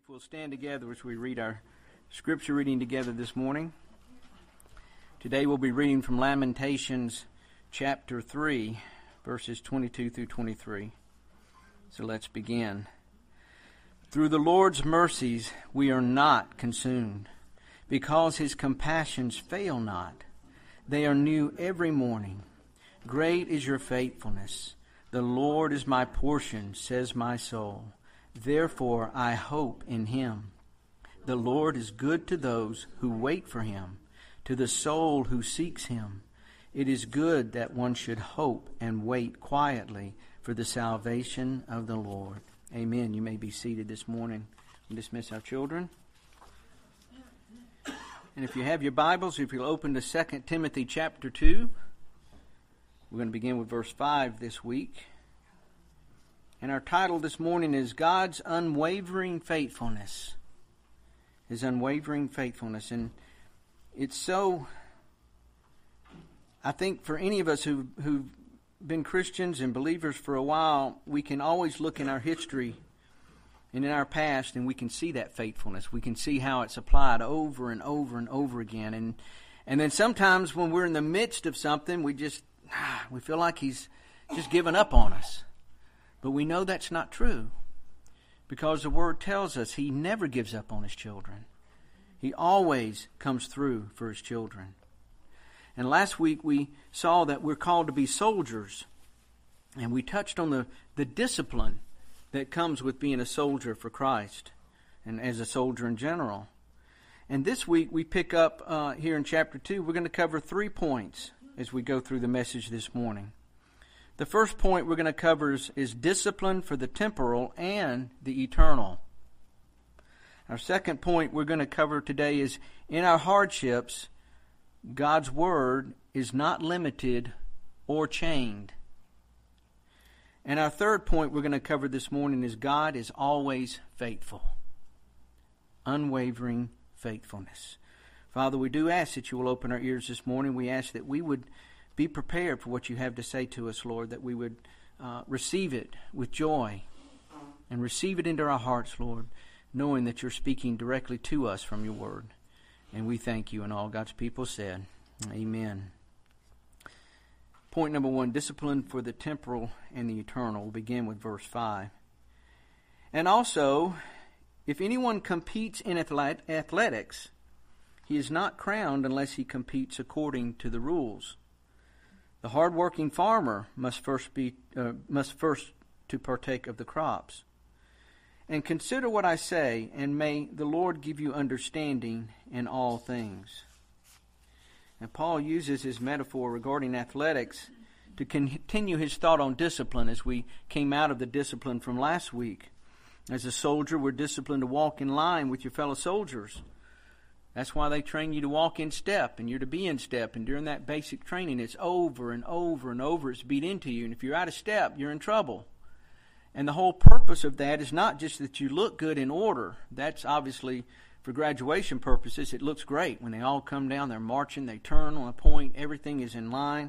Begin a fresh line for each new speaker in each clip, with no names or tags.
If we'll stand together as we read our scripture reading together this morning. Today we'll be reading from Lamentations chapter 3, verses 22 through 23. So let's begin. Through the Lord's mercies we are not consumed, because his compassions fail not. They are new every morning. Great is your faithfulness. The Lord is my portion, says my soul. Therefore I hope in him. The Lord is good to those who wait for him, to the soul who seeks him. It is good that one should hope and wait quietly for the salvation of the Lord. Amen. You may be seated this morning. We'll dismiss our children. And if you have your Bibles, if you'll open to 2 Timothy chapter 2, we're going to begin with verse 5 this week. And our title this morning is God's Unwavering Faithfulness. His unwavering faithfulness. And it's so, I think for any of us who've been Christians and believers for a while, we can always look in our history and in our past and we can see that faithfulness. We can see how it's applied over and over and over again. And then sometimes when we're in the midst of something, we feel like he's just given up on us. But we know that's not true, because the Word tells us he never gives up on his children. He always comes through for his children. And last week we saw that we're called to be soldiers, and we touched on the discipline that comes with being a soldier for Christ and as a soldier in general. And this week we pick up here in chapter 2, we're going to cover 3 points as we go through the message this morning. The first point we're going to cover is discipline for the temporal and the eternal. Our second point we're going to cover today is in our hardships, God's Word is not limited or chained. And our third point we're going to cover this morning is God is always faithful. Unwavering faithfulness. Father, we do ask that you will open our ears this morning. We ask that we would be prepared for what you have to say to us, Lord, that we would receive it with joy and receive it into our hearts, Lord, knowing that you're speaking directly to us from your word. And we thank you, and all God's people said, amen. Point number 1, discipline for the temporal and the eternal. We'll begin with verse 5. And also, if anyone competes in athletics, he is not crowned unless he competes according to the rules. The hard-working farmer must first to partake of the crops. And consider what I say, and may the Lord give you understanding in all things. And Paul uses his metaphor regarding athletics to continue his thought on discipline as we came out of the discipline from last week. As a soldier, we're disciplined to walk in line with your fellow soldiers. That's why they train you to walk in step, and you're to be in step. And during that basic training, it's over and over and over. It's beat into you. And if you're out of step, you're in trouble. And the whole purpose of that is not just that you look good in order. That's obviously, for graduation purposes, it looks great. When they all come down, they're marching, they turn on a point, everything is in line.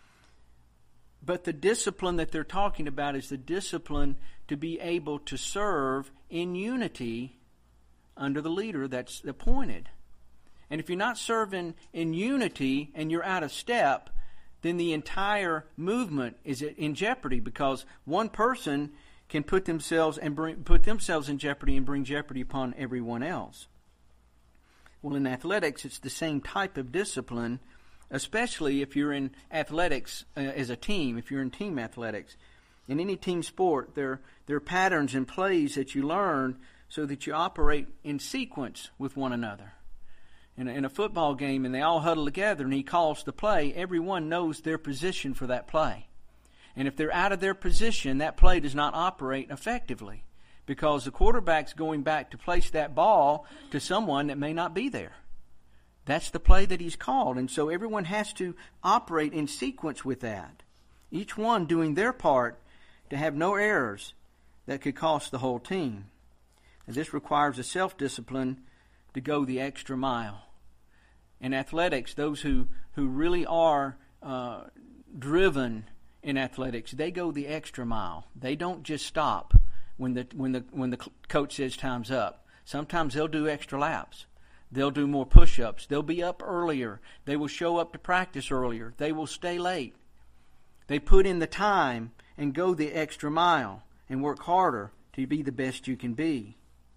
But the discipline that they're talking about is the discipline to be able to serve in unity under the leader that's appointed. And if you're not serving in unity and you're out of step, then the entire movement is in jeopardy, because one person can put themselves in jeopardy and bring jeopardy upon everyone else. Well, in athletics, it's the same type of discipline, especially if you're in athletics as a team, if you're in team athletics. In any team sport, there are patterns and plays that you learn so that you operate in sequence with one another. In a football game, and they all huddle together, and he calls the play, everyone knows their position for that play. And if they're out of their position, that play does not operate effectively, because the quarterback's going back to place that ball to someone that may not be there. That's the play that he's called, and so everyone has to operate in sequence with that, each one doing their part to have no errors that could cost the whole team. And this requires a self-discipline to go the extra mile. In athletics, those who really are driven in athletics, they go the extra mile. They don't just stop when the coach says time's up. Sometimes they'll do extra laps. They'll do more push-ups. They'll be up earlier. They will show up to practice earlier. They will stay late. They put in the time and go the extra mile and work harder to be the best you can be.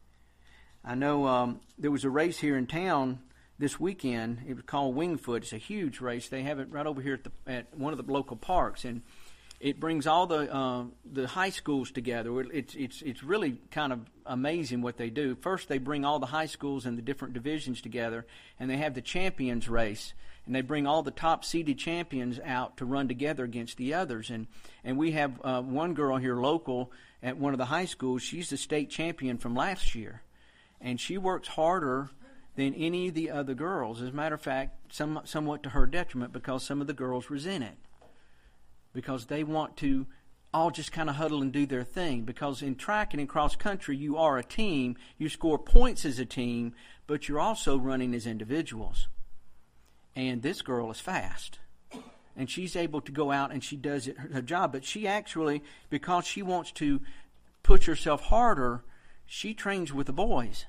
I know there was a race here in town this weekend. It was called Wingfoot. It's a huge race. They have it right over here at one of the local parks, and it brings all the high schools together. It's really kind of amazing what they do. First, they bring all the high schools and the different divisions together, and they have the champions race, and they bring all the top-seeded champions out to run together against the others. And we have one girl here local at one of the high schools. She's the state champion from last year, and she works harder than any of the other girls. As a matter of fact, somewhat to her detriment, because some of the girls resent it, because they want to all just kind of huddle and do their thing. Because in track and in cross country, you are a team. You score points as a team, but you're also running as individuals. And this girl is fast, and she's able to go out and she does her job. But she actually, because she wants to push herself harder, she trains with the boys,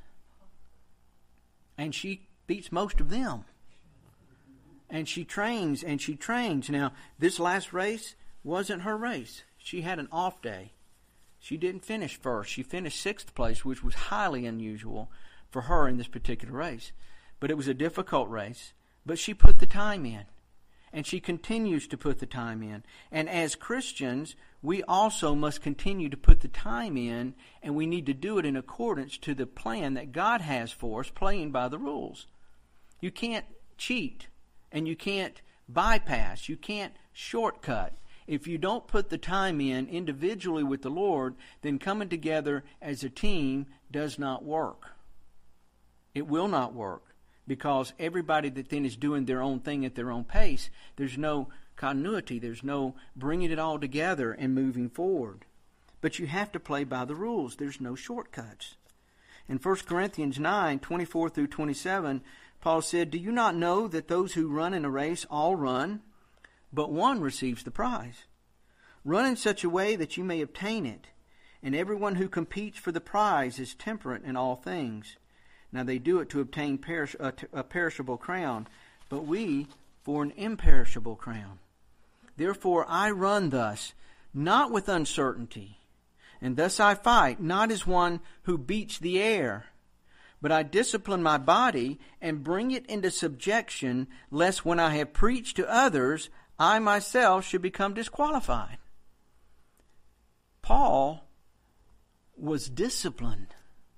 and she beats most of them. And she trains and she trains. Now, this last race wasn't her race. She had an off day. She didn't finish first. She finished 6th place, which was highly unusual for her in this particular race. But it was a difficult race. But she put the time in. And she continues to put the time in. And as Christians, we also must continue to put the time in, and we need to do it in accordance to the plan that God has for us, playing by the rules. You can't cheat, and you can't bypass, you can't shortcut. If you don't put the time in individually with the Lord, then coming together as a team does not work. It will not work. Because everybody that then is doing their own thing at their own pace, there's no continuity, there's no bringing it all together and moving forward. But you have to play by the rules. There's no shortcuts. In 1 Corinthians 9, 24 through 27, Paul said, "Do you not know that those who run in a race all run, but one receives the prize? Run in such a way that you may obtain it. And everyone who competes for the prize is temperate in all things. Now they do it to obtain a perishable crown, but we for an imperishable crown. Therefore I run thus, not with uncertainty. And thus I fight, not as one who beats the air, but I discipline my body and bring it into subjection, lest when I have preached to others, I myself should become disqualified." Paul was disciplined.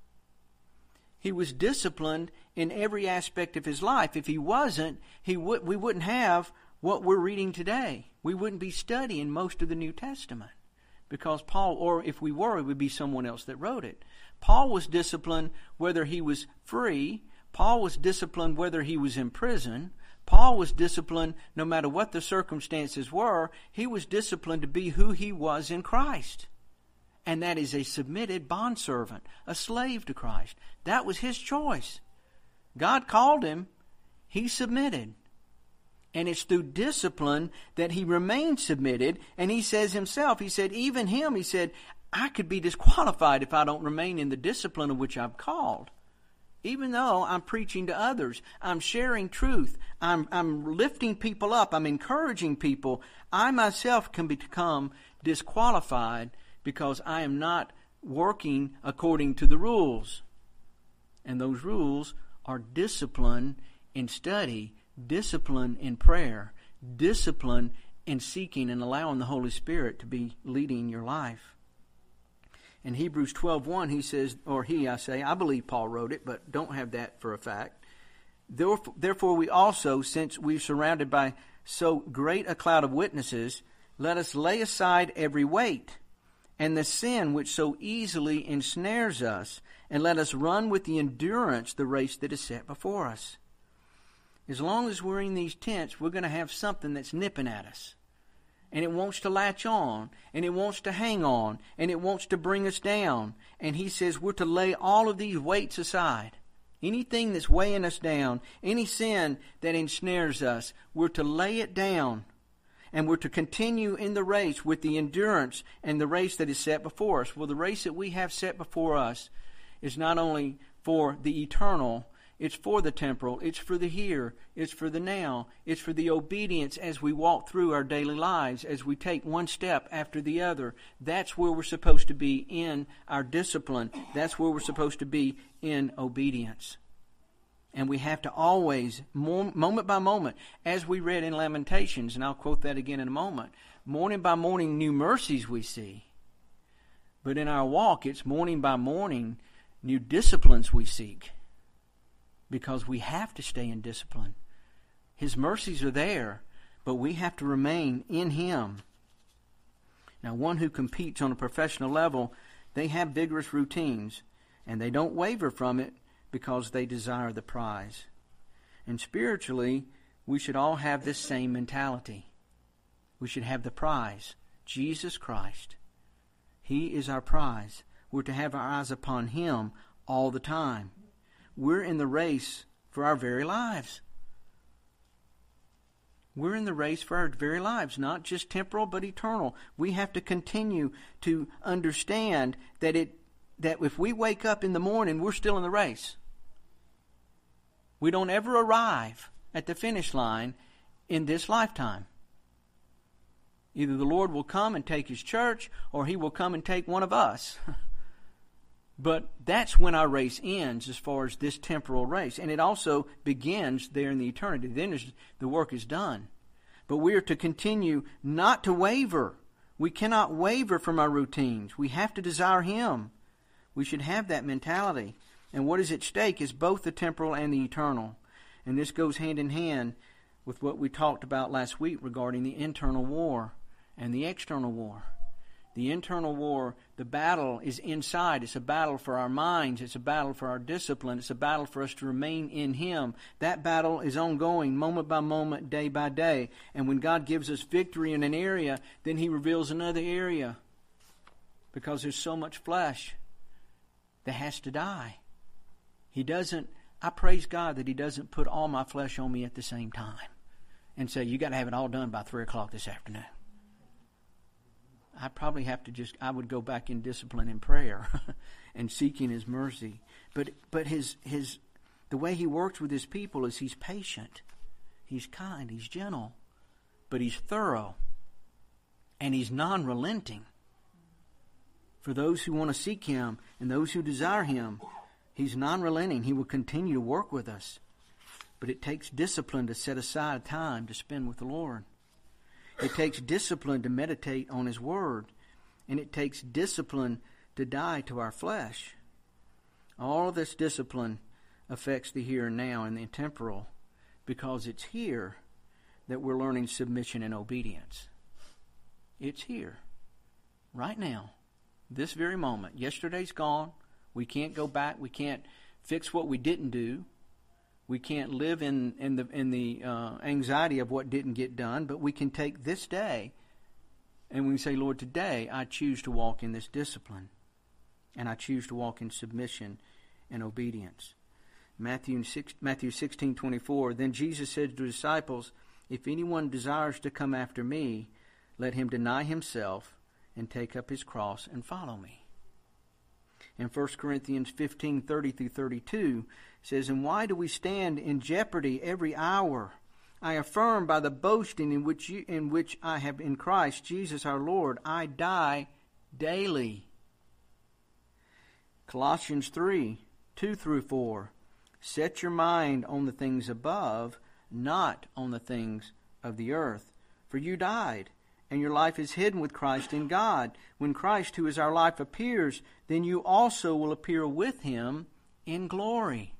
He was disciplined in every aspect of his life. If he wasn't, we wouldn't have what we're reading today. We wouldn't be studying most of the New Testament. Because Paul, or if we were, it would be someone else that wrote it. Paul was disciplined whether he was free. Paul was disciplined whether he was in prison. Paul was disciplined no matter what the circumstances were. He was disciplined to be who he was in Christ. And that is a submitted bondservant, a slave to Christ. That was his choice. God called him. He submitted. And it's through discipline that he remained submitted. And he says himself, he said, even him, he said, I could be disqualified if I don't remain in the discipline of which I'm called. Even though I'm preaching to others, I'm sharing truth, I'm lifting people up, I'm encouraging people, I myself can become disqualified because I am not working according to the rules. And those rules are discipline in study, discipline in prayer, discipline in seeking and allowing the Holy Spirit to be leading your life. In Hebrews 12:1, he says, I believe Paul wrote it, but don't have that for a fact. Therefore we also, since we're surrounded by so great a cloud of witnesses, let us lay aside every weight and the sin which so easily ensnares us, and let us run with the endurance the race that is set before us. As long as we're in these tents, we're going to have something that's nipping at us. And it wants to latch on, and it wants to hang on, and it wants to bring us down. And he says we're to lay all of these weights aside. Anything that's weighing us down, any sin that ensnares us, we're to lay it down. And we're to continue in the race with the endurance and the race that is set before us. Well, the race that we have set before us is not only for the eternal, it's for the temporal, it's for the here, it's for the now, it's for the obedience as we walk through our daily lives, as we take one step after the other. That's where we're supposed to be in our discipline. That's where we're supposed to be in obedience. And we have to always, moment by moment, as we read in Lamentations, and I'll quote that again in a moment, morning by morning new mercies we see. But in our walk, it's morning by morning new disciplines we seek. Because we have to stay in discipline. His mercies are there, but we have to remain in Him. Now, one who competes on a professional level, they have vigorous routines, and they don't waver from it because they desire the prize. And spiritually, we should all have this same mentality. We should have the prize, Jesus Christ. He is our prize. We're to have our eyes upon Him all the time. We're in the race for our very lives. We're in the race for our very lives, not just temporal but eternal. We have to continue to understand that if we wake up in the morning, we're still in the race. We don't ever arrive at the finish line in this lifetime. Either the Lord will come and take His church, or He will come and take one of us. But that's when our race ends as far as this temporal race. And it also begins there in the eternity. Then the work is done. But we are to continue not to waver. We cannot waver from our routines. We have to desire Him. We should have that mentality. And what is at stake is both the temporal and the eternal. And this goes hand in hand with what we talked about last week regarding the internal war and the external war. The internal war, the battle is inside. It's a battle for our minds. It's a battle for our discipline. It's a battle for us to remain in Him. That battle is ongoing, moment by moment, day by day. And when God gives us victory in an area, then He reveals another area. Because there's so much flesh that has to die. I praise God that He doesn't put all my flesh on me at the same time and say, you got to have it all done by 3 o'clock this afternoon. I probably have to I would go back in discipline and prayer and seeking His mercy. But the way He works with His people is He's patient. He's kind. He's gentle. But He's thorough. And He's non-relenting. For those who want to seek Him and those who desire Him, He's non-relenting. He will continue to work with us. But it takes discipline to set aside time to spend with the Lord. It takes discipline to meditate on His Word. And it takes discipline to die to our flesh. All of this discipline affects the here and now and the temporal, because it's here that we're learning submission and obedience. It's here, right now, this very moment. Yesterday's gone. We can't go back. We can't fix what we didn't do. We can't live in the anxiety of what didn't get done, but we can take this day and we can say, Lord, today I choose to walk in this discipline, and I choose to walk in submission and obedience. Matthew 16:24. Then Jesus said to the disciples, if anyone desires to come after me, let him deny himself and take up his cross and follow me. In 1 Corinthians 15:30-32 says, and why do we stand in jeopardy every hour? I affirm by the boasting in which I have in Christ Jesus our Lord, I die daily. Colossians 3:2-4. Set your mind on the things above, not on the things of the earth. For you died, and your life is hidden with Christ in God. When Christ, who is our life, appears, then you also will appear with Him in glory.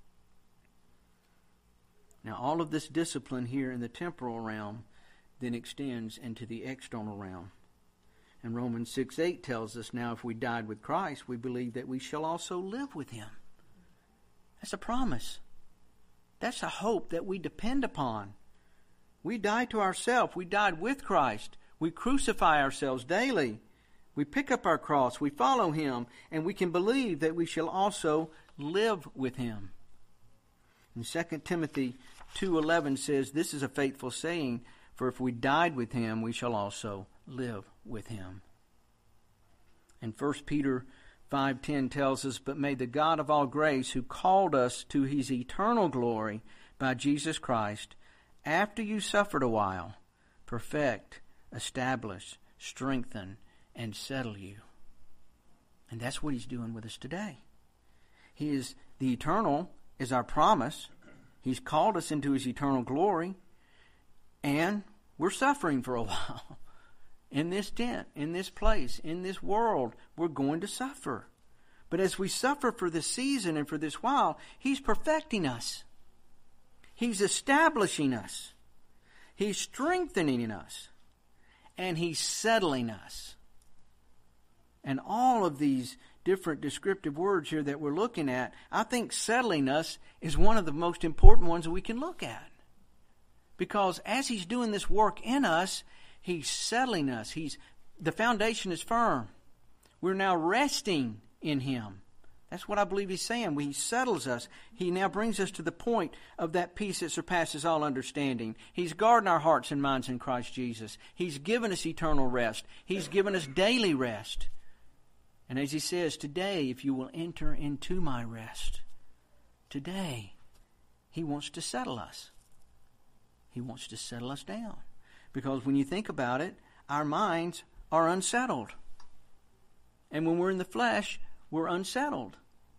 Now, all of this discipline here in the temporal realm then extends into the external realm. And Romans 6:8 tells us, now if we died with Christ, we believe that we shall also live with Him. That's a promise. That's a hope that we depend upon. We die to ourselves. We died with Christ. We crucify ourselves daily. We pick up our cross. We follow Him. And we can believe that we shall also live with Him. And 2 Timothy 2:11 says, this is a faithful saying, for if we died with Him, we shall also live with Him. And 1 Peter 5:10 tells us, "But may the God of all grace, who called us to his eternal glory by Jesus Christ, after you suffered a while, perfect, establish, strengthen, and settle you." And that's what he's doing with us today. The eternal is our promise. He's called us into his eternal glory, and we're suffering for a while. In this tent, in this place, in this world, we're going to suffer. But as we suffer for this season and for this while, he's perfecting us. He's establishing us. He's strengthening us. And he's settling us. And all of these different descriptive words here that we're looking at, I think settling us is one of the most important ones that we can look at. Because as he's doing this work in us, he's settling us. The foundation is firm. We're now resting in him. That's what I believe he's saying. He settles us. He now brings us to the point of that peace that surpasses all understanding. He's guarding our hearts and minds in Christ Jesus. He's given us eternal rest. He's given us daily rest. And as he says, today, if you will enter into my rest, today, he wants to settle us. He wants to settle us down. Because when you think about it, our minds are unsettled. And when we're in the flesh, we're unsettled.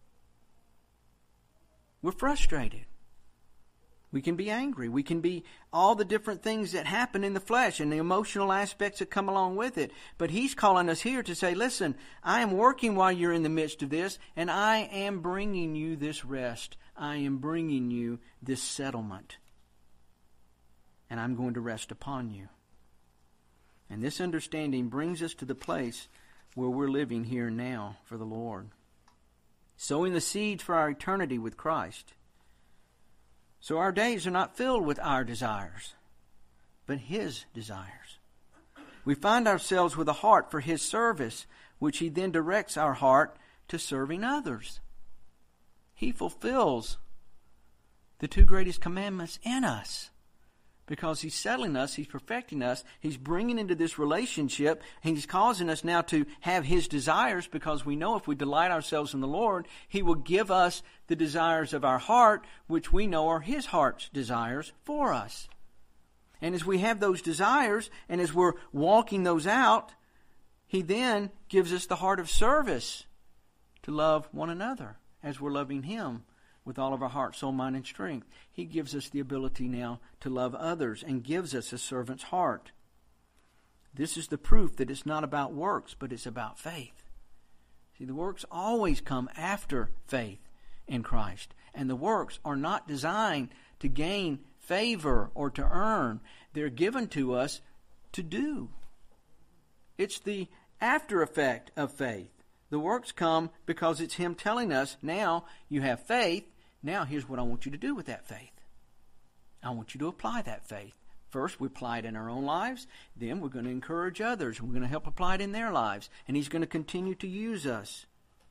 We're frustrated. We can be angry. We can be all the different things that happen in the flesh and the emotional aspects that come along with it. But he's calling us here to say, listen, I am working while you're in the midst of this, and I am bringing you this rest. I am bringing you this settlement. And I'm going to rest upon you. And this understanding brings us to the place where we're living here now for the Lord. Sowing the seeds for our eternity with Christ. So our days are not filled with our desires, but his desires. We find ourselves with a heart for his service, which he then directs our heart to serving others. He fulfills the two greatest commandments in us. Because he's settling us, he's perfecting us, he's bringing into this relationship, and he's causing us now to have his desires, because we know if we delight ourselves in the Lord, he will give us the desires of our heart, which we know are his heart's desires for us. And as we have those desires, and as we're walking those out, he then gives us the heart of service to love one another as we're loving him with all of our heart, soul, mind, and strength. He gives us the ability now to love others and gives us a servant's heart. This is the proof that it's not about works, but it's about faith. See, the works always come after faith in Christ. And the works are not designed to gain favor or to earn. They're given to us to do. It's the after effect of faith. The works come because it's him telling us, now you have faith. Now here's what I want you to do with that faith. I want you to apply that faith. First, we apply it in our own lives. Then we're going to encourage others. We're going to help apply it in their lives. And he's going to continue to use us.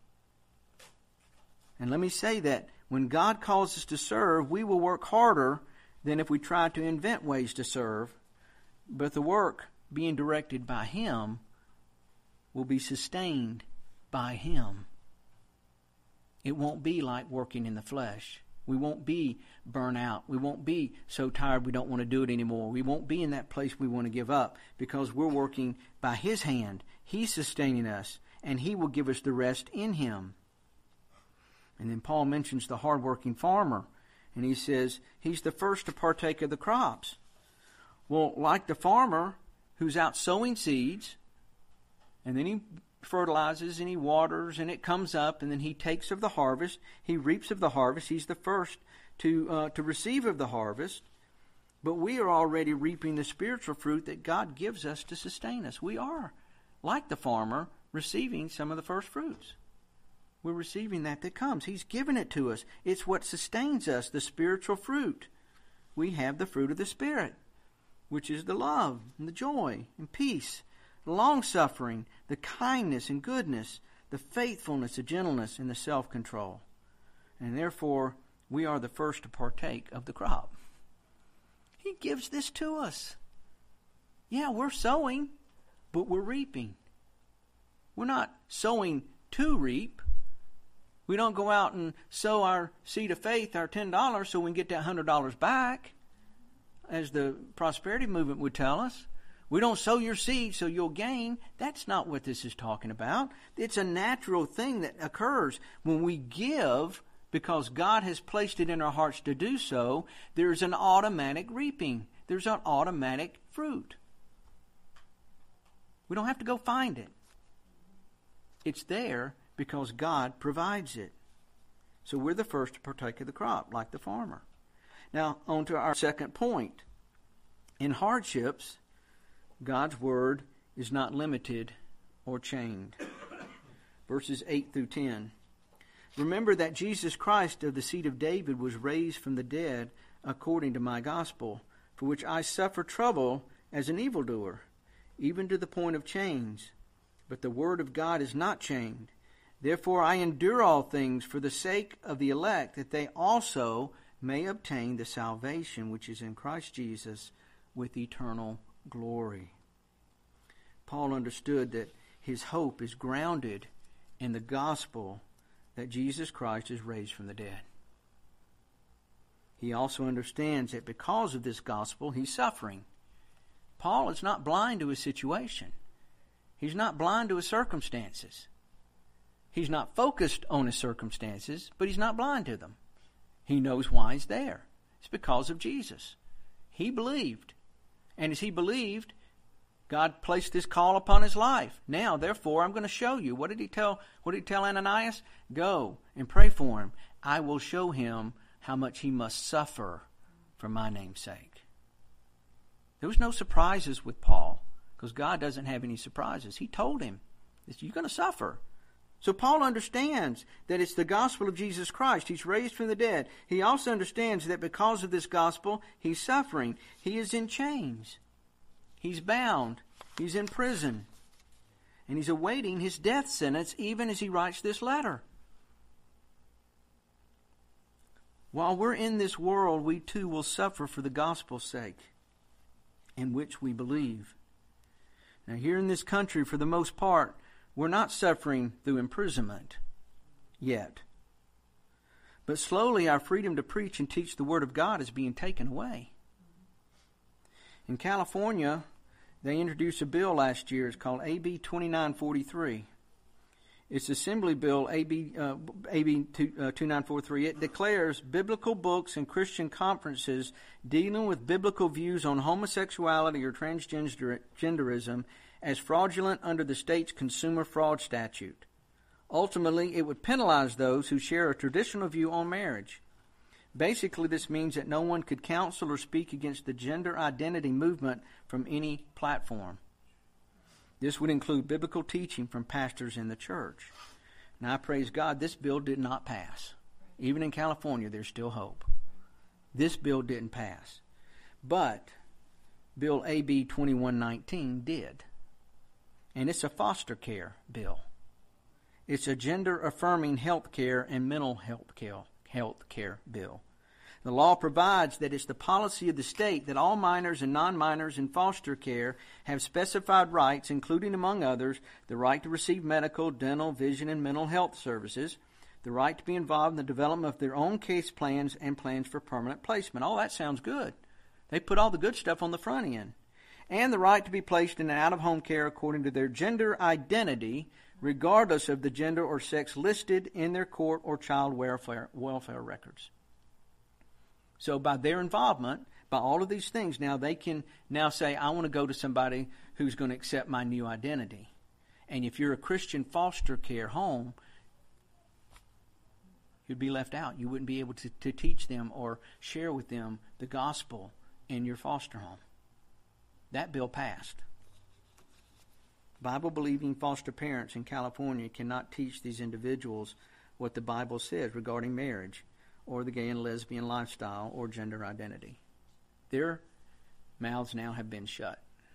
And let me say that when God calls us to serve, we will work harder than if we try to invent ways to serve. But the work being directed by him will be sustained by him. It won't be like working in the flesh. We won't be burnt out. We won't be so tired we don't want to do it anymore. We won't be in that place we want to give up, because we're working by his hand. He's sustaining us, and he will give us the rest in him. And then Paul mentions the hardworking farmer, and he says he's the first to partake of the crops. Well, like the farmer who's out sowing seeds, and then he fertilizes and he waters and it comes up, and then he takes of the harvest. He reaps of the harvest. He's the first to receive of the harvest. But we are already reaping the spiritual fruit that God gives us to sustain us. We are, like the farmer, receiving some of the first fruits. We're receiving that comes. He's given it to us. It's what sustains us, the spiritual fruit. We have the fruit of the Spirit, which is the love and the joy and peace, the long-suffering, the kindness and goodness, the faithfulness, the gentleness, and the self-control. And therefore, we are the first to partake of the crop. He gives this to us. Yeah, we're sowing, but we're reaping. We're not sowing to reap. We don't go out and sow our seed of faith, our $10, so we can get that $100 back, as the prosperity movement would tell us. We don't sow your seed so you'll gain. That's not what this is talking about. It's a natural thing that occurs when we give because God has placed it in our hearts to do so. There's an automatic reaping. There's an automatic fruit. We don't have to go find it. It's there because God provides it. So we're the first to partake of the crop, like the farmer. Now, on to our second point. In hardships, God's word is not limited or chained. Verses 8 through 10. Remember that Jesus Christ of the seed of David was raised from the dead according to my gospel, for which I suffer trouble as an evildoer, even to the point of chains. But the word of God is not chained. Therefore I endure all things for the sake of the elect, that they also may obtain the salvation which is in Christ Jesus with eternal glory. Paul understood that his hope is grounded in the gospel that Jesus Christ is raised from the dead. He also understands that because of this gospel, he's suffering. Paul is not blind to his situation. He's not blind to his circumstances. He's not focused on his circumstances, but he's not blind to them. He knows why he's there. It's because of Jesus. He believed. And as he believed, God placed this call upon his life. Now, therefore, I'm going to show you. What did he tell Ananias? Go and pray for him. I will show him how much he must suffer for my name's sake. There was no surprises with Paul, because God doesn't have any surprises. He told him, you're going to suffer. So Paul understands that it's the gospel of Jesus Christ. He's raised from the dead. He also understands that because of this gospel, he's suffering. He is in chains. He's bound. He's in prison. And he's awaiting his death sentence even as he writes this letter. While we're in this world, we too will suffer for the gospel's sake, in which we believe. Now, here in this country, for the most part, we're not suffering through imprisonment yet. But slowly our freedom to preach and teach the Word of God is being taken away. In California, they introduced a bill last year. It's called AB 2943. It's Assembly Bill AB 2943. It declares biblical books and Christian conferences dealing with biblical views on homosexuality or transgenderism as fraudulent under the state's consumer fraud statute. Ultimately, it would penalize those who share a traditional view on marriage. Basically, this means that no one could counsel or speak against the gender identity movement from any platform. This would include biblical teaching from pastors in the church. Now, I praise God, this bill did not pass. Even in California, there's still hope. This bill didn't pass. But Bill AB 2119 did. And it's a foster care bill. It's a gender-affirming health care and mental health care bill. The law provides that it's the policy of the state that all minors and non-minors in foster care have specified rights, including, among others, the right to receive medical, dental, vision, and mental health services, the right to be involved in the development of their own case plans and plans for permanent placement. All that sounds good. They put all the good stuff on the front end. And the right to be placed in an out-of-home care according to their gender identity, regardless of the gender or sex listed in their court or child welfare records. So by their involvement, by all of these things, now they can now say, I want to go to somebody who's going to accept my new identity. And if you're a Christian foster care home, you'd be left out. You wouldn't be able to teach them or share with them the gospel in your foster home. That bill passed. Bible-believing foster parents in California cannot teach these individuals what the Bible says regarding marriage or the gay and lesbian lifestyle or gender identity. Their mouths now have been shut.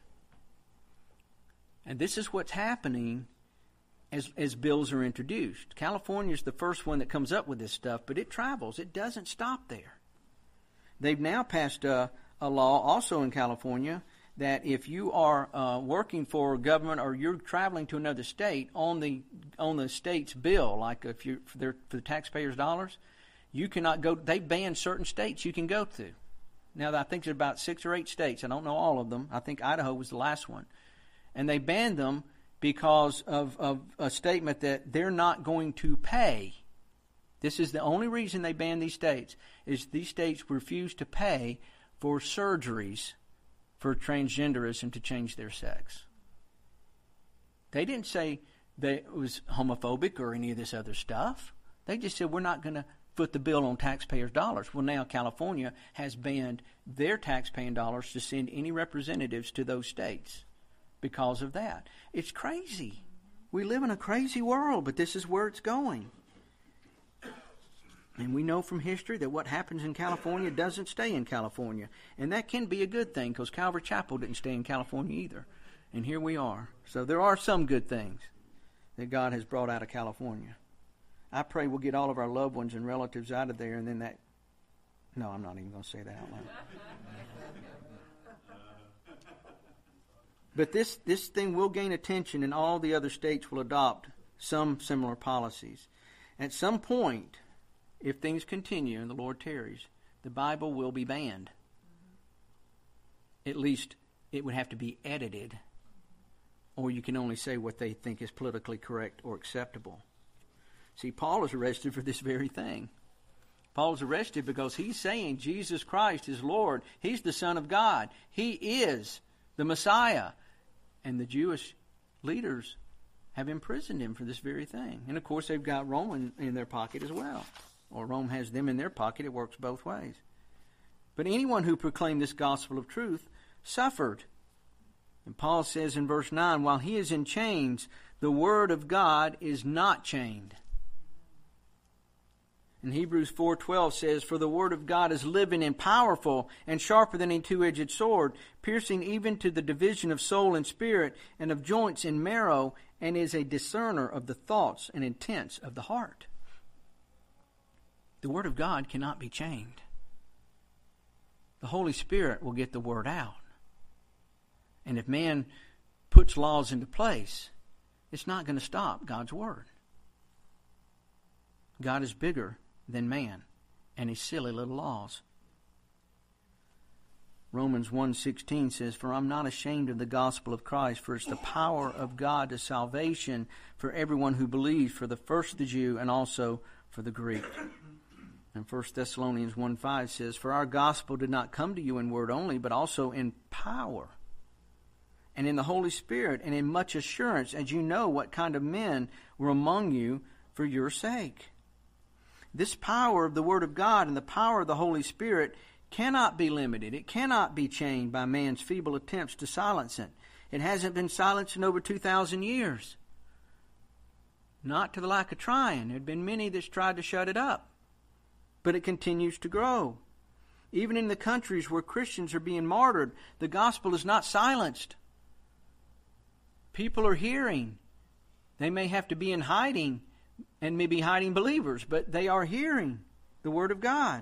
And this is what's happening as bills are introduced. California is the first one that comes up with this stuff, but it travels. It doesn't stop there. They've now passed a law also in California that if you are working for a government or you're traveling to another state on the state's bill, like if you're for the taxpayers' dollars, you cannot go. They ban certain states you can go to. Now, I think there's about 6 or 8 states. I don't know all of them. I think Idaho was the last one. And they banned them because of a statement that they're not going to pay. This is the only reason they banned these states, is these states refuse to pay for surgeries for transgenderism to change their sex. They didn't say that it was homophobic or any of this other stuff. They just said, we're not going to foot the bill on taxpayers' dollars. Well, now California has banned their taxpaying dollars to send any representatives to those states because of that. It's crazy. We live in a crazy world, but this is where it's going. And we know from history that what happens in California doesn't stay in California. And that can be a good thing, because Calvary Chapel didn't stay in California either. And here we are. So there are some good things that God has brought out of California. I pray we'll get all of our loved ones and relatives out of there, and then that... No, I'm not even going to say that out loud. But this thing will gain attention, and all the other states will adopt some similar policies. At some point, if things continue and the Lord tarries, the Bible will be banned. At least it would have to be edited, or you can only say what they think is politically correct or acceptable. See, Paul is arrested for this very thing. Paul is arrested because he's saying Jesus Christ is Lord. He's the Son of God. He is the Messiah. And the Jewish leaders have imprisoned him for this very thing. And of course, they've got Rome in their pocket as well. Or Rome has them in their pocket. It works both ways. But anyone who proclaimed this gospel of truth suffered. And Paul says in verse 9, while he is in chains, the word of God is not chained. And Hebrews 4:12 says, for the word of God is living and powerful and sharper than a two-edged sword, piercing even to the division of soul and spirit and of joints and marrow, and is a discerner of the thoughts and intents of the heart. The word of God cannot be chained. The Holy Spirit will get the word out. And if man puts laws into place, it's not going to stop God's word. God is bigger than man and his silly little laws. Romans 1:16 says, for I'm not ashamed of the gospel of Christ, for it's the power of God to salvation for everyone who believes, for the first the Jew and also for the Greek. And 1 Thessalonians 1:5 says, for our gospel did not come to you in word only, but also in power and in the Holy Spirit and in much assurance, as you know what kind of men were among you for your sake. This power of the Word of God and the power of the Holy Spirit cannot be limited. It cannot be chained by man's feeble attempts to silence it. It hasn't been silenced in over 2,000 years. Not to the lack of trying. There have been many that's tried to shut it up. But it continues to grow. Even in the countries where Christians are being martyred, the gospel is not silenced. People are hearing. They may have to be in hiding, and maybe hiding believers, but they are hearing the Word of God.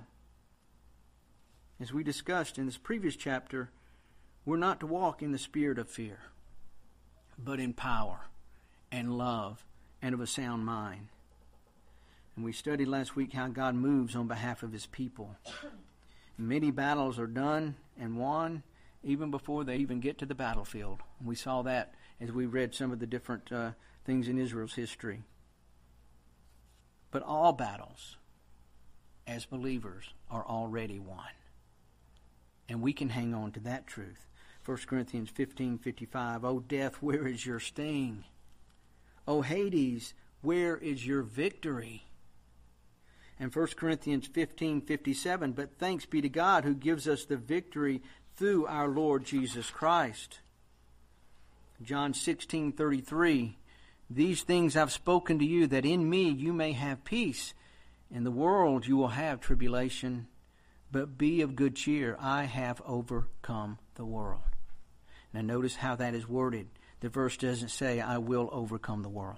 As we discussed in this previous chapter, we're not to walk in the spirit of fear, but in power and love and of a sound mind. And we studied last week how God moves on behalf of His people. Many battles are done and won even before they even get to the battlefield. And we saw that as we read some of the different things in Israel's history. But all battles, as believers, are already won. And we can hang on to that truth. 1 Corinthians 15:55, O death, where is your sting? O Hades, where is your victory? And 1 Corinthians 15:57, but thanks be to God who gives us the victory through our Lord Jesus Christ. John 16:33, these things I've spoken to you, that in me you may have peace. In the world you will have tribulation, but be of good cheer. I have overcome the world. Now notice how that is worded. The verse doesn't say, I will overcome the world.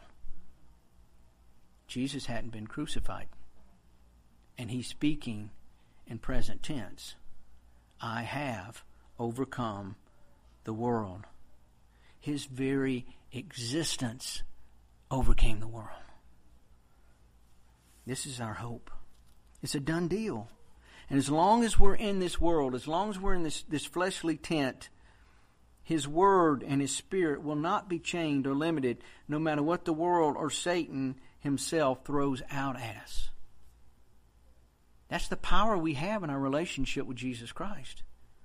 Jesus hadn't been crucified. And he's speaking in present tense. I have overcome the world. His very existence overcame the world. This is our hope. It's a done deal. And as long as we're in this world, as long as we're in this fleshly tent, His Word and His Spirit will not be chained or limited, no matter what the world or Satan himself throws out at us. That's the power we have in our relationship with Jesus Christ.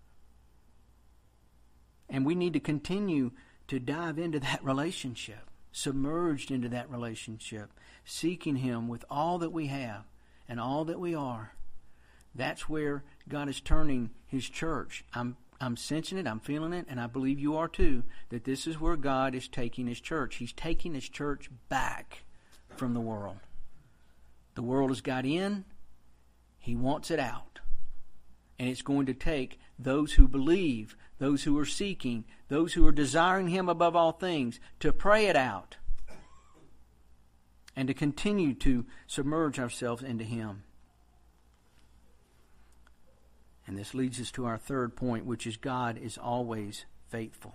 And we need to continue to dive into that relationship, submerged into that relationship, seeking Him with all that we have and all that we are. That's where God is turning His church. I'm sensing it, I'm feeling it, and I believe you are too, that this is where God is taking His church. He's taking His church back from the world. The world has got in. He wants it out. And it's going to take those who believe, those who are seeking, those who are desiring Him above all things, to pray it out and to continue to submerge ourselves into Him. And this leads us to our third point, which is God is always faithful.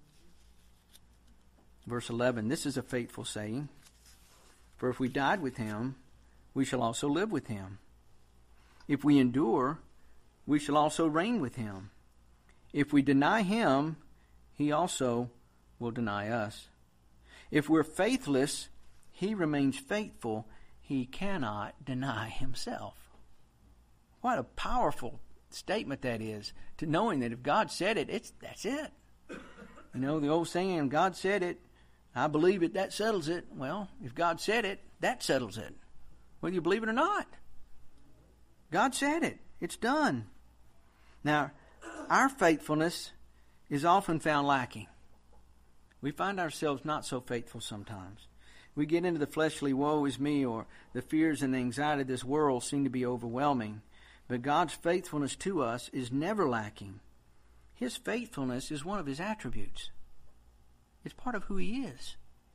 Verse 11, this is a faithful saying. For if we died with Him, we shall also live with Him. If we endure, we shall also reign with Him. If we deny Him, He also will deny us. If we're faithless, He remains faithful. He cannot deny Himself. What a powerful statement that is, to knowing that if God said it, that's it. You know, the old saying, God said it, I believe it, that settles it. Well, if God said it, that settles it. Whether you believe it or not. God said it. It's done. Now, our faithfulness is often found lacking. We find ourselves not so faithful sometimes. We get into the fleshly woe is me, or the fears and the anxiety of this world seem to be overwhelming. But God's faithfulness to us is never lacking. His faithfulness is one of His attributes. It's part of who He is.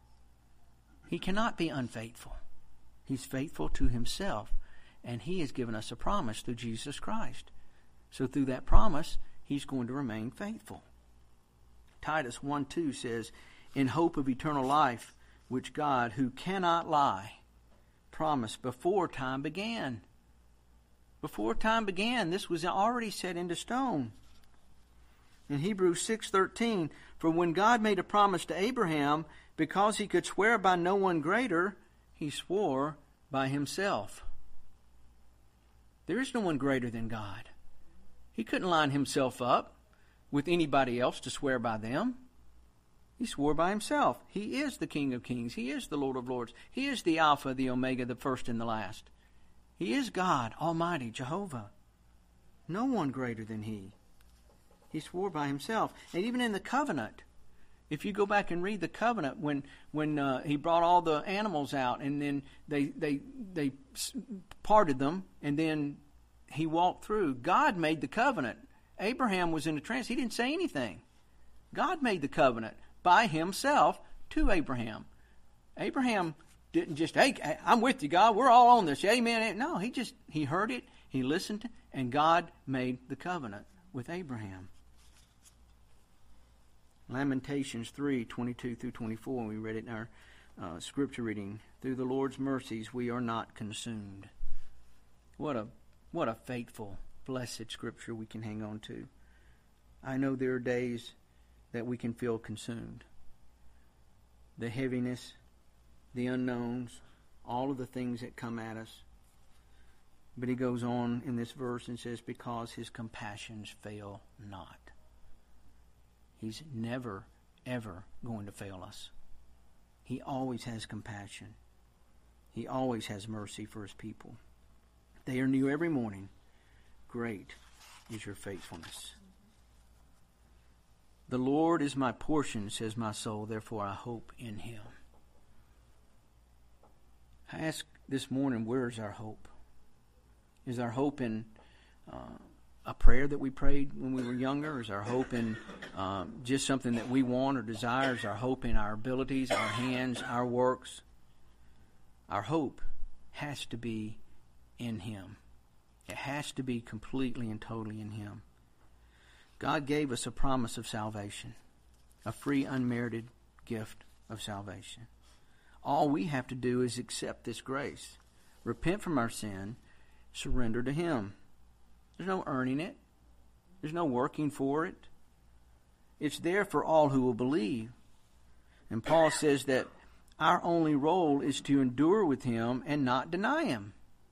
He cannot be unfaithful. He's faithful to Himself. And He has given us a promise through Jesus Christ. So through that promise, He's going to remain faithful. Titus 1:2 says, in hope of eternal life, which God, who cannot lie, promised before time began. Before time began, this was already set into stone. In Hebrews 6:13, for when God made a promise to Abraham, because He could swear by no one greater, He swore by Himself. There is no one greater than God. He couldn't line Himself up with anybody else to swear by them. He swore by Himself. He is the King of Kings. He is the Lord of Lords. He is the Alpha, the Omega, the first and the last. He is God, Almighty, Jehovah. No one greater than He. He swore by Himself. And even in the covenant, if you go back and read the covenant, when He brought all the animals out and then they parted them and then He walked through, God made the covenant. Abraham was in a trance. He didn't say anything. God made the covenant by Himself to Abraham. Abraham didn't just, hey, I'm with you, God. We're all on this. Amen. No, he heard it, he listened, and God made the covenant with Abraham. Lamentations 3:22 through 24, we read it in our scripture reading. Through the Lord's mercies we are not consumed. What a faithful, blessed scripture we can hang on to. I know there are days that we can feel consumed. The heaviness, the unknowns, all of the things that come at us. But he goes on in this verse and says, because His compassions fail not. He's never, ever going to fail us. He always has compassion. He always has mercy for His people. They are new every morning. Great is your faithfulness. The Lord is my portion, says my soul, therefore I hope in Him. I ask this morning, where is our hope? Is our hope in a prayer that we prayed when we were younger? Is our hope in just something that we want or desire? Is our hope in our abilities, our hands, our works? Our hope has to be in Him. It has to be completely and totally in Him. God gave us a promise of salvation, a free, unmerited gift of salvation. All we have to do is accept this grace, repent from our sin, surrender to Him. There's no earning it. There's no working for it. It's there for all who will believe. And Paul says that our only role is to endure with Him and not deny Him.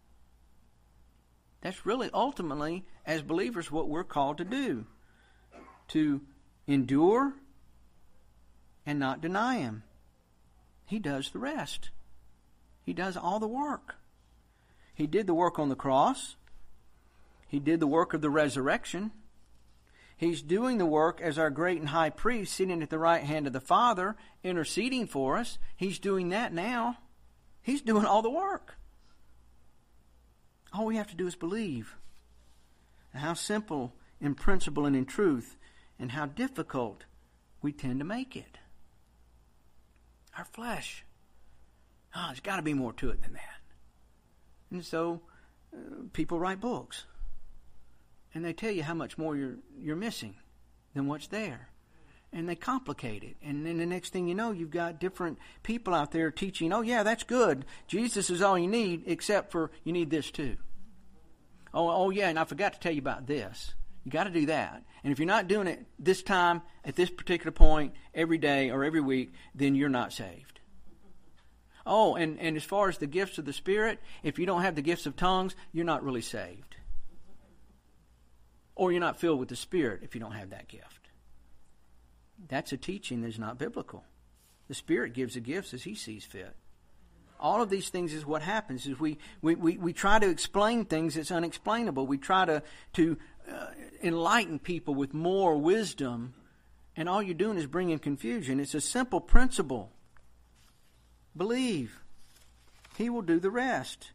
That's really ultimately, as believers, what we're called to do. To endure and not deny Him. He does the rest. He does all the work. He did the work on the cross. He did the work of the resurrection. He's doing the work as our great and high priest, sitting at the right hand of the Father, interceding for us. He's doing that now. He's doing all the work. All we have to do is believe. And how simple in principle and in truth, and how difficult we tend to make it. Our flesh. There's got to be more to it than that. And so people write books. And they tell you how much more you're missing than what's there. And they complicate it. And then the next thing you know, you've got different people out there teaching, oh yeah, that's good. Jesus is all you need, except for you need this too. Oh yeah, and I forgot to tell you about this. You got to do that. And if you're not doing it this time, at this particular point, every day or every week, then you're not saved. Oh, and as far as the gifts of the Spirit, if you don't have the gifts of tongues, you're not really saved. Or you're not filled with the Spirit if you don't have that gift. That's a teaching that's not biblical. The Spirit gives the gifts as He sees fit. All of these things is what happens. Is we try to explain things that's unexplainable. We try to enlighten people with more wisdom, and all you're doing is bringing confusion. It's a simple principle. Believe. He will do the rest.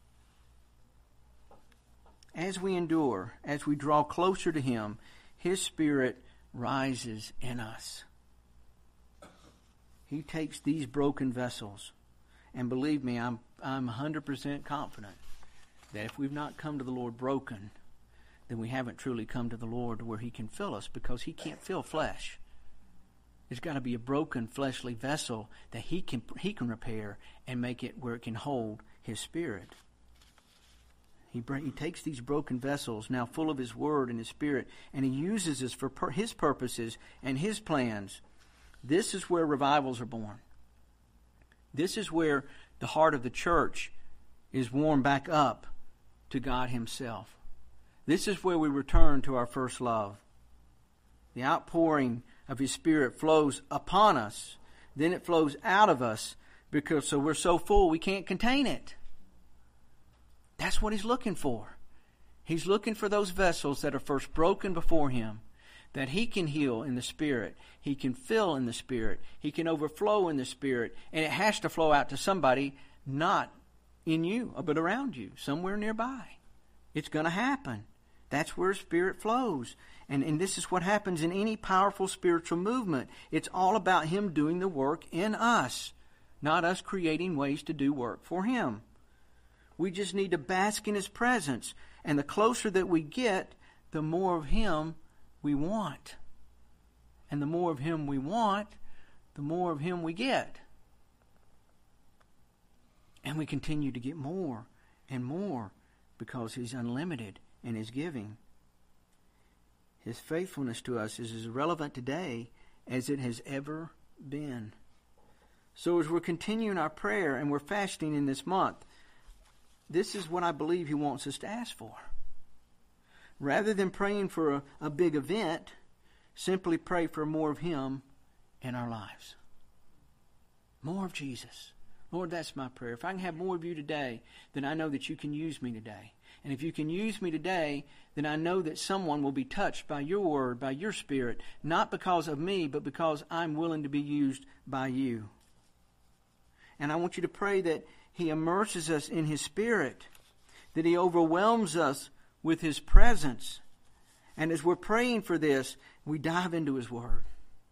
As we endure, as we draw closer to Him, His Spirit rises in us. He takes these broken vessels, and believe me, I'm 100% confident that if we've not come to the Lord broken, then we haven't truly come to the Lord where He can fill us, because He can't fill flesh. There's got to be a broken fleshly vessel that He can repair and make it where it can hold His Spirit. He takes these broken vessels, now full of His Word and His Spirit, and He uses us for His purposes and His plans. This is where revivals are born. This is where the heart of the church is warmed back up to God Himself. This is where we return to our first love. The outpouring of His Spirit flows upon us. Then it flows out of us, because so we're so full we can't contain it. That's what He's looking for. He's looking for those vessels that are first broken before Him, that He can heal in the Spirit. He can fill in the Spirit. He can overflow in the Spirit. And it has to flow out to somebody not in you, but around you, somewhere nearby. It's going to happen. That's where Spirit flows. And this is what happens in any powerful spiritual movement. It's all about Him doing the work in us, not us creating ways to do work for Him. We just need to bask in His presence. And the closer that we get, the more of Him we want. And the more of Him we want, the more of Him we get. And we continue to get more and more, because He's unlimited in His giving. His faithfulness to us is as relevant today as it has ever been. So as we're continuing our prayer and we're fasting in this month, this is what I believe He wants us to ask for. Rather than praying for a big event, simply pray for more of Him in our lives. More of Jesus. Lord, that's my prayer. If I can have more of You today, then I know that You can use me today. And if You can use me today, then I know that someone will be touched by Your Word, by Your Spirit, not because of me, but because I'm willing to be used by You. And I want you to pray that He immerses us in His Spirit, that He overwhelms us with His presence. And as we're praying for this, we dive into His Word.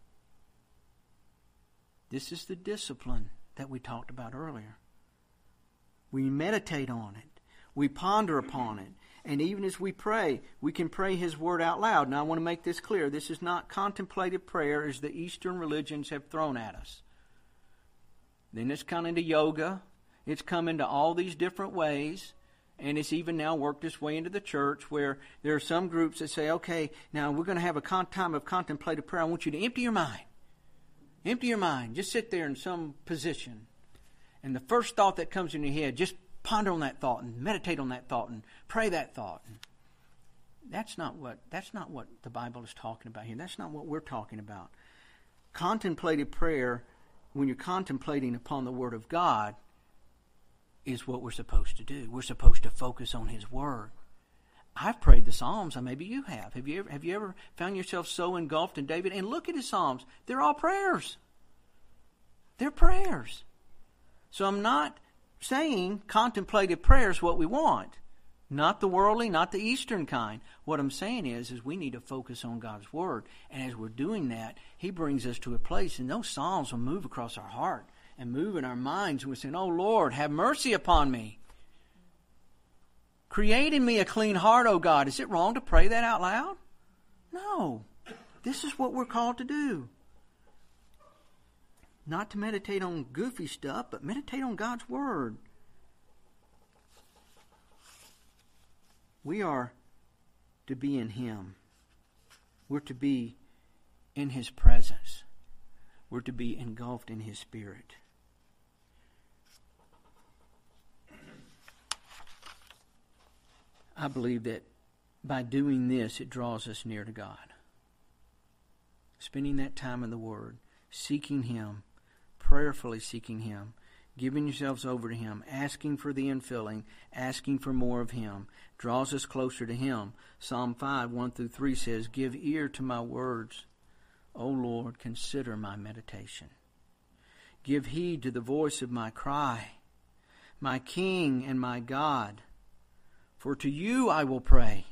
This is the discipline that we talked about earlier. We meditate on it. We ponder upon it. And even as we pray, we can pray His Word out loud. Now I want to make this clear. This is not contemplative prayer as the Eastern religions have thrown at us. Then it's come into yoga. It's come into all these different ways. And it's even now worked its way into the church where there are some groups that say, okay, now we're going to have a time of contemplative prayer. I want you to empty your mind. Empty your mind. Just sit there in some position. And the first thought that comes in your head, just ponder on that thought and meditate on that thought and pray that thought. That's not what the Bible is talking about here. That's not what we're talking about. Contemplative prayer, when you're contemplating upon the Word of God, is what we're supposed to do. We're supposed to focus on His Word. I've prayed the Psalms, and maybe you have. Have you ever found yourself so engulfed in David? And look at his Psalms. They're all prayers. They're prayers. So I'm not saying contemplative prayer is what we want. Not the worldly, not the Eastern kind. What I'm saying is we need to focus on God's Word. And as we're doing that, He brings us to a place, and those Psalms will move across our heart and move in our minds. And we're saying, oh Lord, have mercy upon me. Create in me a clean heart, O God. Is it wrong to pray that out loud? No. This is what we're called to do. Not to meditate on goofy stuff, but meditate on God's Word. We are to be in Him. We're to be in His presence. We're to be engulfed in His Spirit. I believe that by doing this, it draws us near to God. Spending that time in the Word, seeking Him, prayerfully seeking Him, giving yourselves over to Him, asking for the infilling, asking for more of Him, draws us closer to Him. Psalm 5, 1-3 says, give ear to my words, O Lord, consider my meditation. Give heed to the voice of my cry, my King and my God. For to you I will pray.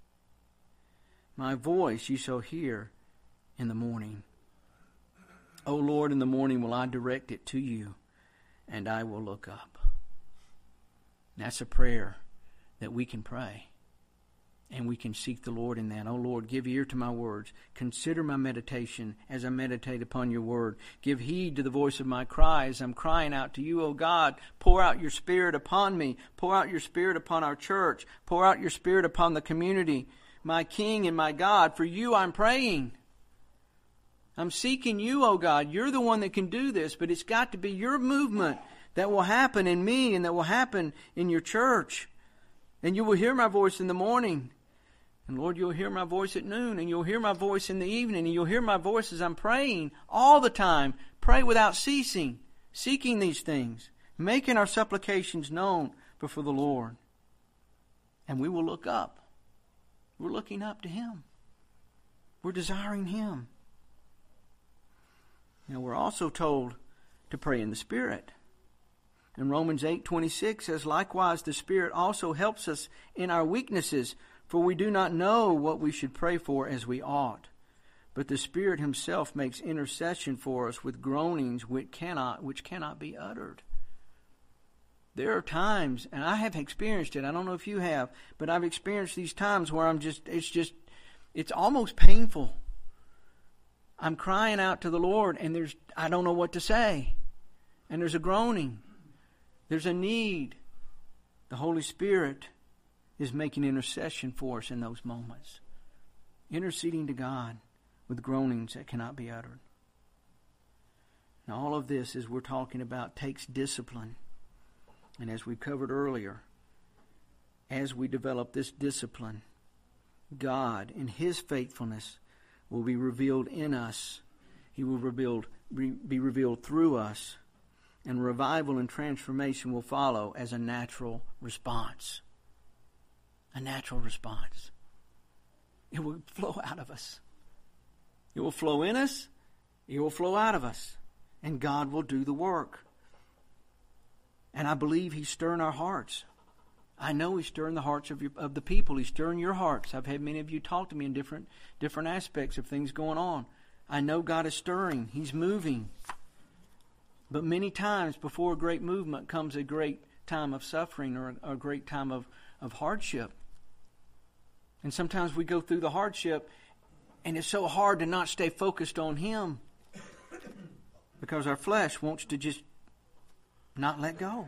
My voice you shall hear in the morning. O Lord, in the morning will I direct it to you, and I will look up. That's a prayer that we can pray. And we can seek the Lord in that. O Lord, give ear to my words. Consider my meditation as I meditate upon your word. Give heed to the voice of my cry as I'm crying out to you, O God. Pour out your Spirit upon me. Pour out your Spirit upon our church. Pour out your Spirit upon the community. My King and my God, for you I'm praying. I'm seeking you, O God. You're the one that can do this, but it's got to be your movement that will happen in me and that will happen in your church. And you will hear my voice in the morning. And Lord, you'll hear my voice at noon, and you'll hear my voice in the evening, and you'll hear my voice as I'm praying all the time. Pray without ceasing, seeking these things, making our supplications known before the Lord. And we will look up. We're looking up to Him. We're desiring Him. Now we're also told to pray in the Spirit. And Romans 8:26 says, likewise the Spirit also helps us in our weaknesses, for we do not know what we should pray for as we ought. But the Spirit Himself makes intercession for us with groanings which cannot be uttered. There are times, and I have experienced it, I don't know if you have, but I've experienced these times where it's almost painful. I'm crying out to the Lord, and I don't know what to say. And there's a groaning. There's a need. The Holy Spirit is making intercession for us in those moments. Interceding to God with groanings that cannot be uttered. Now all of this, as we're talking about, takes discipline. And as we covered earlier, as we develop this discipline, God in His faithfulness will be revealed in us. He will be revealed through us. And revival and transformation will follow as a natural response. A natural response. It will flow out of us. It will flow in us. It will flow out of us. And God will do the work. And I believe He's stirring our hearts. I know He's stirring the hearts of the people. He's stirring your hearts. I've had many of you talk to me in different aspects of things going on. I know God is stirring. He's moving. But many times before a great movement comes a great time of suffering or a great time of hardship. And sometimes we go through the hardship, and it's so hard to not stay focused on Him because our flesh wants to just not let go.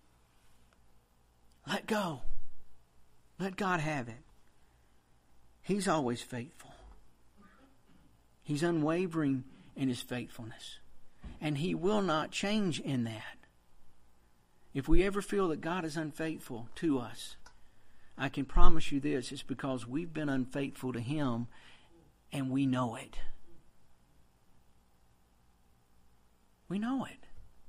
Let go. Let God have it. He's always faithful. He's unwavering in His faithfulness. And He will not change in that. If we ever feel that God is unfaithful to us, I can promise you this, it's because we've been unfaithful to Him and we know it. We know it.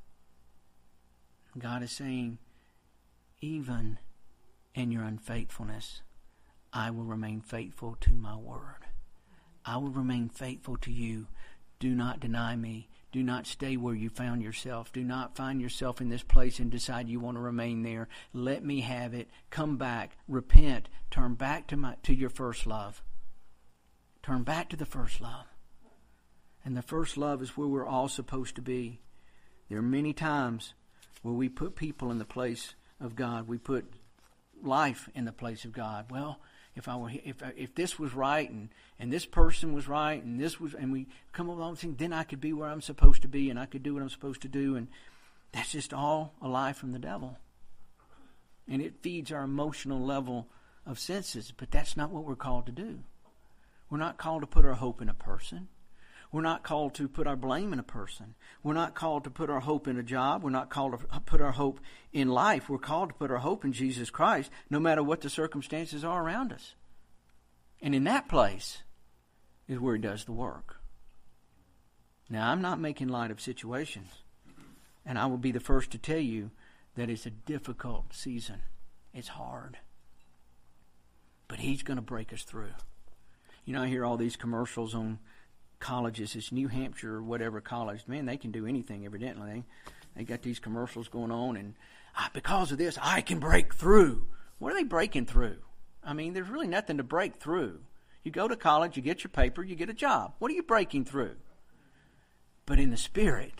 God is saying, even in your unfaithfulness, I will remain faithful to my word. I will remain faithful to you. Do not deny me. Do not stay where you found yourself. Do not find yourself in this place and decide you want to remain there. Let me have it. Come back. Repent. Turn back to your first love. Turn back to the first love. And the first love is where we're all supposed to be. There are many times where we put people in the place of God. We put life in the place of God. Well, if this was right and this person was right and we come up with all these things, then I could be where I'm supposed to be and I could do what I'm supposed to do, and that's just all a lie from the devil. And it feeds our emotional level of senses, but that's not what we're called to do. We're not called to put our hope in a person. We're not called to put our blame in a person. We're not called to put our hope in a job. We're not called to put our hope in life. We're called to put our hope in Jesus Christ, no matter what the circumstances are around us. And in that place is where He does the work. Now, I'm not making light of situations. And I will be the first to tell you that it's a difficult season. It's hard. But He's going to break us through. You know, I hear all these commercials on colleges. It's New Hampshire or whatever college. Man, they can do anything, evidently. They got these commercials going on, and because of this, I can break through. What are they breaking through? I mean, there's really nothing to break through. You go to college, you get your paper, you get a job. What are you breaking through? But in the Spirit,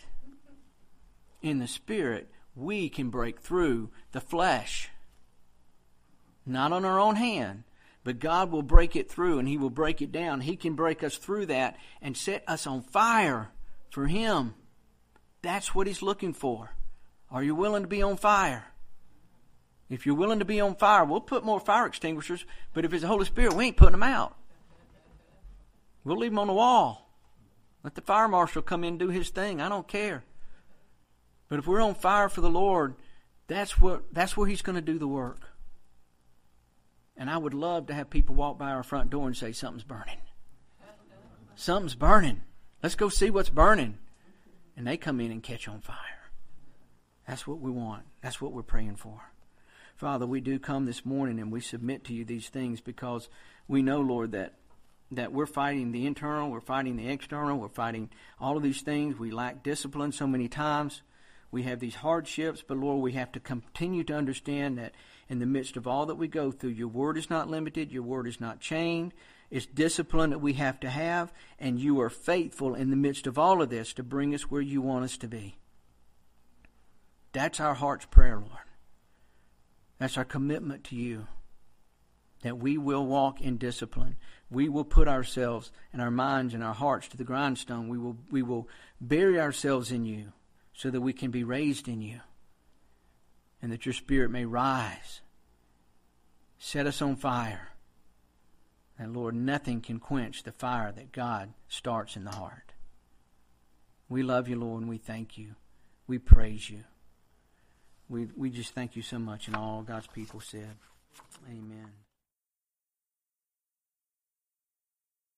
we can break through the flesh. Not on our own hand, but God will break it through, and He will break it down. He can break us through that and set us on fire for Him. That's what He's looking for. Are you willing to be on fire? If you're willing to be on fire, we'll put more fire extinguishers, but if it's the Holy Spirit, we ain't putting them out. We'll leave them on the wall. Let the fire marshal come in and do his thing. I don't care. But if we're on fire for the Lord, that's where He's going to do the work. And I would love to have people walk by our front door and say, something's burning. Something's burning. Let's go see what's burning. And they come in and catch on fire. That's what we want. That's what we're praying for. Father, we do come this morning and we submit to You these things because we know, Lord, that we're fighting the internal, we're fighting the external, we're fighting all of these things. We lack discipline so many times. We have these hardships, but Lord, we have to continue to understand that in the midst of all that we go through, Your word is not limited, Your word is not chained. It's discipline that we have to have, and You are faithful in the midst of all of this to bring us where You want us to be. That's our heart's prayer, Lord. That's our commitment to You, that we will walk in discipline. We will put ourselves and our minds and our hearts to the grindstone. We will bury ourselves in You so that we can be raised in You, and that Your Spirit may rise, set us on fire. And Lord, nothing can quench the fire that God starts in the heart. We love You, Lord, and we thank You. We praise You. We just thank You so much, and all God's people said, amen.